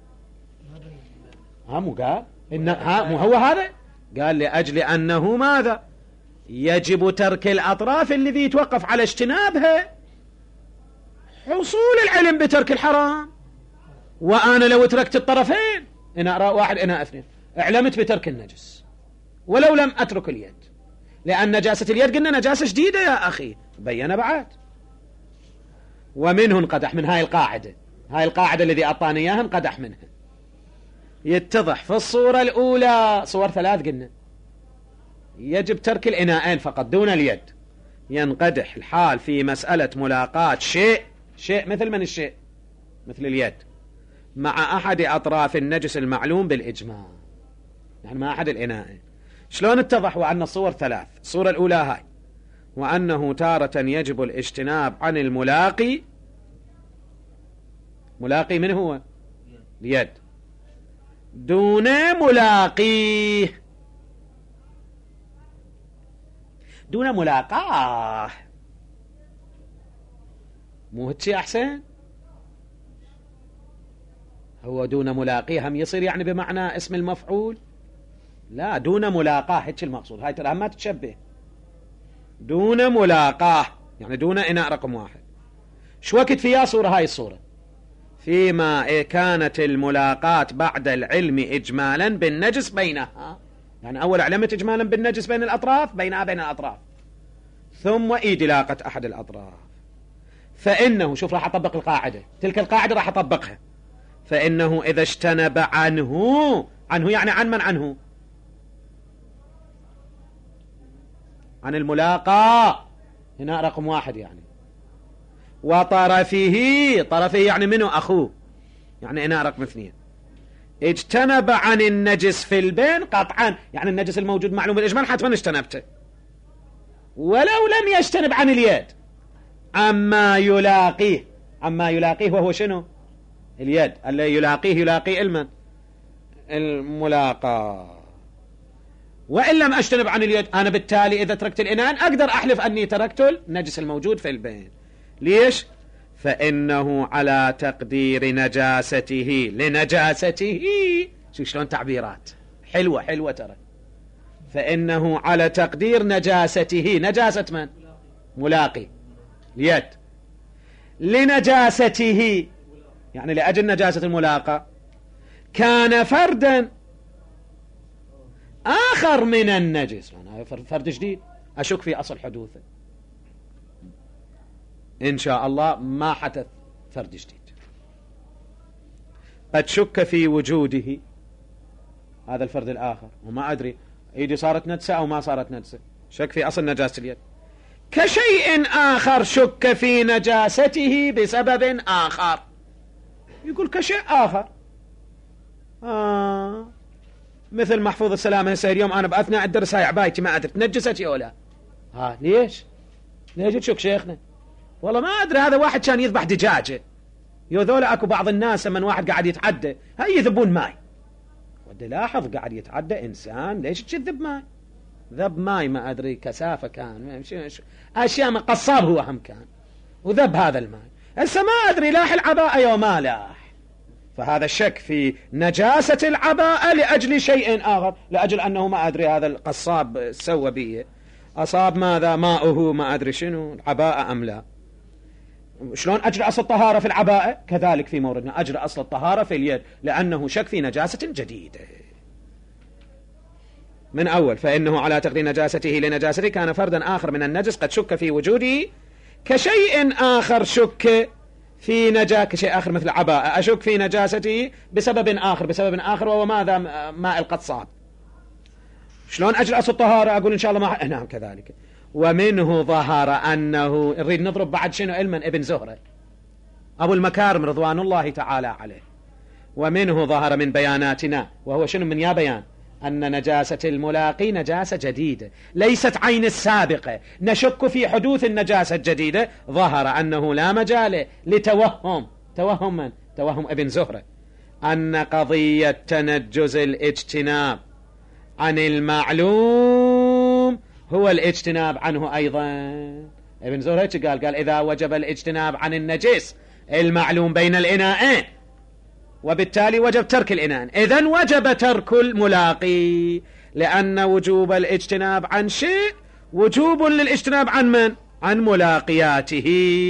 ها مو قال إن ها مو هو هذا؟ قال لأجل أنه ماذا؟ يجب ترك الأطراف الذي يتوقف على اجتنابها حصول العلم بترك الحرام. وأنا لو تركت الطرفين إناء واحد إناء اثنين اعلمت بترك النجس ولو لم أترك اليد، لأن نجاسة اليد قلنا نجاسة شديدة يا أخي، بينا بعد. ومنه انقدح من هاي القاعدة، هاي القاعدة الذي أعطاني إياها انقدح منها. يتضح في الصورة الأولى، صور ثلاث قلنا يجب ترك الإناءين فقط دون اليد. ينقدح الحال في مسألة ملاقاة شيء شيء مثل من الشيء؟ مثل اليد مع أحد أطراف النجس المعلوم بالإجماع، يعني مع أحد الإناءين. شلون اتضح؟ وأن الصور ثلاث. الصورة الأولى هاي، وأنه تارة يجب الاجتناب عن الملاقي. ملاقي من هو؟ اليد. دون ملاقيه، دون ملاقاه. مو هتشي أحسن؟ هو دون ملاقيه هم يصير يعني بمعنى اسم المفعول؟ لا، دون ملاقاه هيك المقصود. هاي ترى ما تتشبه. دون ملاقاه يعني دون إناء رقم واحد. شو وقت فيها صورة؟ هاي الصورة فيما كانت الملاقاة بعد العلم إجمالا بالنجس بينها، يعني أول علمت إجمالا بالنجس بين الأطراف، بينها بين الأطراف، ثم إدلاقة أحد الأطراف. فإنه شوف راح أطبق القاعدة، تلك القاعدة راح أطبقها. فإنه إذا اجتنب عنه، عنه يعني عن من؟ عنه عن الملاقاة، هنا رقم واحد يعني. وطرفه، طرفه يعني منه؟ أخوه، يعني هنا رقم اثنين. اجتنب عن النجس في البين قطعا، يعني النجس الموجود معلوم بالإجمال حتما اجتنبته، ولو لم يجتنب عن اليد. عما يلاقيه، عما يلاقيه وهو شنو؟ اليد. اللي يلاقيه يلاقي المن؟ الملاقاة. وإن لم أجتنب عن اليد، أنا بالتالي إذا تركت الإناء أقدر أحلف أني تركت النجس الموجود في البين. ليش؟ فإنه على تقدير نجاسته لنجاسته. شو شلون تعبيرات حلوة حلوة ترى. فإنه على تقدير نجاسته، نجاسة من؟ ملاقي اليد، لنجاسته يعني لأجل نجاسة الملاقى، كان فردا آخر من النجس. يعني فرد جديد أشك في أصل حدوثه، إن شاء الله ما حدث فرد جديد، قد شك في وجوده هذا الفرد الآخر وما أدري إيدي صارت نجسة أو ما صارت نجسة، شك في أصل نجاسة اليد. كشيء آخر شك في نجاسته بسبب آخر، يقول كشيء آخر آه. مثل محفوظ السلام هسه اليوم أنا بأثناء الدرس هاي عبايتي ما أدري نجستي أو لا. ها ليش؟ ليش تشك شيخنا؟ والله ما أدري، هذا واحد كان يذبح دجاجة، يوذولا أكو بعض الناس من واحد قاعد يتعدى هاي يذبون ماي، ودي لاحظ قاعد يتعدى إنسان، ليش تذب ماي؟ ذب ماي ما أدري كثافة كان أشياء ما، قصاب هو هم كان وذب هذا الماي، هسه ما أدري لاح العباءة يوم ما لاح. فهذا الشك في نجاسة العباءة لأجل شيء آخر، لأجل أنه ما أدري هذا القصاب سوى بيه أصاب ماذا ماؤه ما أدري شنو العباءة أم لا. شلون أجرى أصل الطهارة في العباءة؟ كذلك في موردنا أجرى أصل الطهارة في اليد، لأنه شك في نجاسة جديدة. من أول فإنه على تقدير نجاسته لنجاسته كان فردا آخر من النجس قد شك في وجوده، كشيء آخر شك في نجا كشيء آخر مثل عباءة أشك في نجاسته بسبب آخر، بسبب آخر وهو ماذا؟ ماء القصاب. شلون أجرى أصل الطهارة؟ أقول إن شاء الله ما نعم كذلك. ومنه ظهر أنه نريد نضرب بعد شنو علما ابن زهرة أبو المكارم رضوان الله تعالى عليه. ومنه ظهر من بياناتنا، وهو شنو من يا بيان؟ أن نجاسة الملاقي نجاسة جديدة ليست عين السابقة، نشك في حدوث النجاسة الجديدة. ظهر أنه لا مجال لتوهم، توهم من؟ توهم ابن زهرة، أن قضية تنجز الاجتناب عن المعلوم هو الاجتناب عنه أيضا. ابن زهرة قال قال إذا وجب الاجتناب عن النجس المعلوم بين الإناءين وبالتالي وجب ترك الإناء، إذن وجب ترك الملاقي، لأن وجوب الاجتناب عن شيء وجوب للاجتناب عن من؟ عن ملاقياته.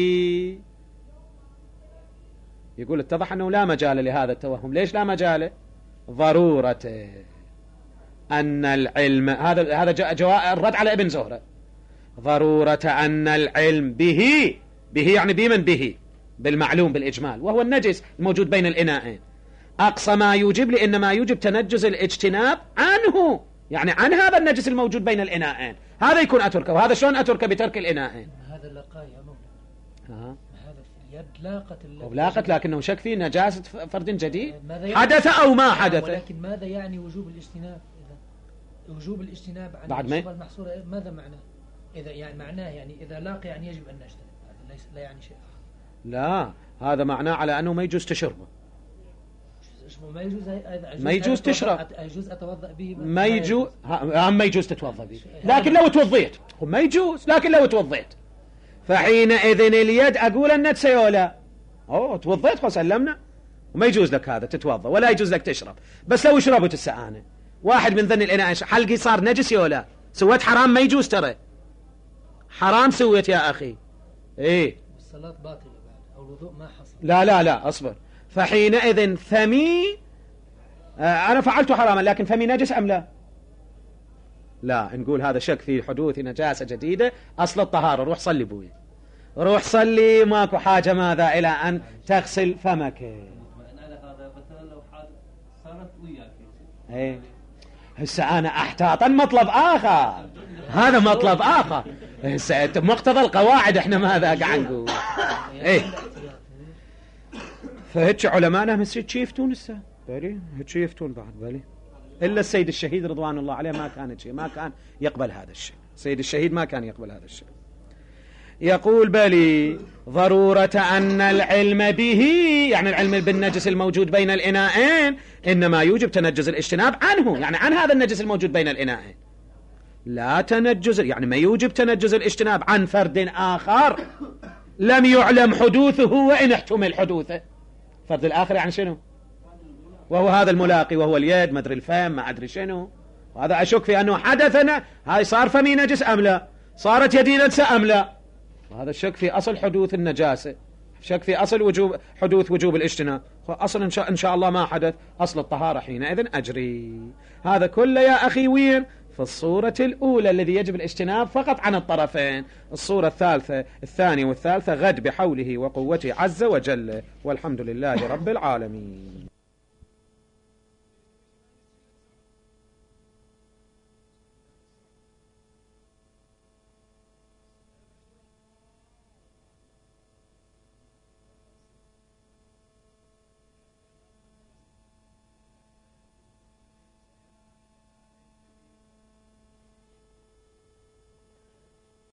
يقول اتضح أنه لا مجال لهذا التوهم. ليش لا مجال؟ ضرورة أن العلم، هذا هذا جواء الرد على ابن زهرة، ضرورة أن العلم به، به يعني بمن؟ به بالمعلوم بالإجمال، وهو النجس الموجود بين الإناءين، أقصى ما يوجب لأن ما يوجب تنجز الاجتناب عنه، يعني عن هذا النجس الموجود بين الإناءين، هذا يكون أتركه. وهذا شلون أتركه؟ بترك الإناءين. هذا اللقاء يا مولانا، ها هذا اليد لاقت لاقت، لكنه شك في نجاسة فرد جديد حدث أو ما حدث. ولكن ماذا يعني وجوب الاجتناب؟ إذا وجوب الاجتناب عن بعد ما المحصورة ماذا معناه؟ إذا يعني معناه يعني إذا لاقي يعني يجب أن نجتنب، هذا ليس لا يعني شيء آخر. لا، هذا معناه على أنه ما يجوز تشربه، ما يجوز ما يجوز تشرب، يجوز أتوضأ به، ما يجوز ما يجوز تتوضأ به، لكن لو توضيت ما يجوز، لكن لو توضيت فحينئذ اليد أقول النجسة ولا أوه توضيت خلاص سلمنا، وما يجوز لك هذا تتوضأ ولا يجوز لك تشرب. بس لو شربت السآنة واحد من ذن الإناء حلقي صار نجس ولا سويت حرام، ما يجوز ترى حرام سويت يا أخي. إيه الصلاة باطلة بعد أو الوضوء ما حصل. لا لا لا أصبر. فحينئذ فمي آه أنا فعلت حراما لكن فمي نجس أم لا؟ لا، نقول هذا شك في حدوث نجاسة جديدة. أصل الطهارة روح صلي بوي، روح صلي، ماكو حاجة ماذا إلى أن تغسل فمك. هذا مثلا لو حادث صارت وياك ايه هسه أنا أحتاطا مطلب آخر، هذا مطلب آخر. هسه مقتضى القواعد احنا ماذا قاعد نقول؟ ايه فهيك علماءنا مسجد يفتون هسه بالي، هيك يفتون بعد بالي، إلا السيد الشهيد رضوان الله عليه ما كان شيء، ما كان يقبل هذا الشيء. السيد الشهيد ما كان يقبل هذا الشيء. يقول بلي ضرورة أن العلم به، يعني العلم بالنجس الموجود بين الإناءين، إنما يوجب تنجز الاجتناب عنه، يعني عن هذا النجس الموجود بين الإناءين، لا تنجز، يعني ما يوجب تنجز الاجتناب عن فرد آخر لم يعلم حدوثه وإن احتمل حدوثه. الفرد الآخر يعني شنو؟ وهو هذا الملاقي، وهو اليد، ما أدري الفم، ما أدري شنو. وهذا أشك في أنه حدثنا، هاي صار فمي نجس أم لا، صارت يدي نجسة أم لا. وهذا الشك في أصل حدوث النجاسة، شك في أصل وجوب حدوث وجوب الاجتناب. أصل إن شاء, إن شاء الله ما حدث، أصل الطهارة حينئذ أجري. هذا كله يا أخي وين؟ في الصورة الأولى الذي يجب الاجتناب فقط عن الطرفين. الصورة الثالثة الثانية والثالثة غد بحوله وقوته عز وجل، والحمد لله رب العالمين.